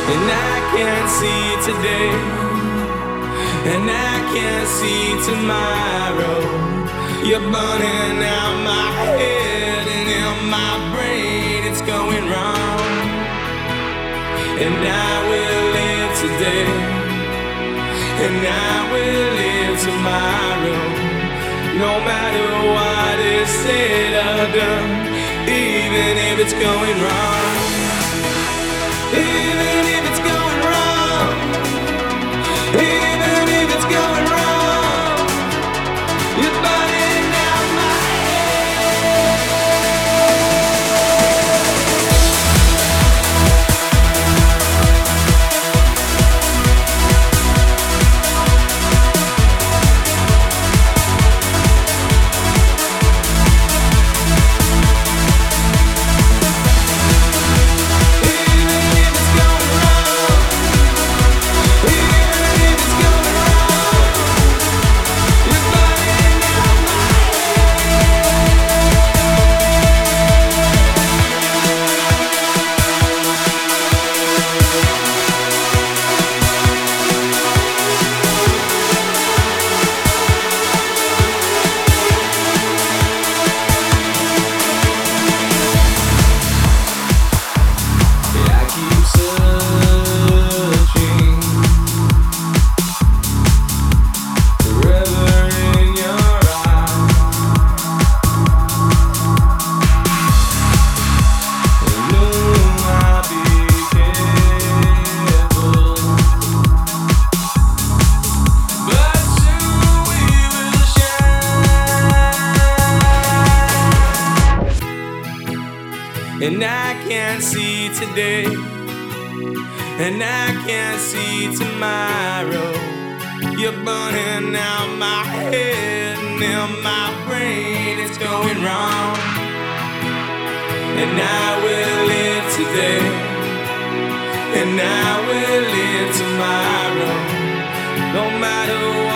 And I can't see today, and I can't see tomorrow. You're burning out my head and in my brain it's going wrong. And I will live today, and I will live tomorrow. No matter what is said or done, even if it's going wrong. Even if it's going wrong, even if it's going wrong, you're burning out my and I can't see today, and I can't see tomorrow. You're burning out my head and in my brain it's going wrong. And I will live today, and I will live tomorrow. No matter what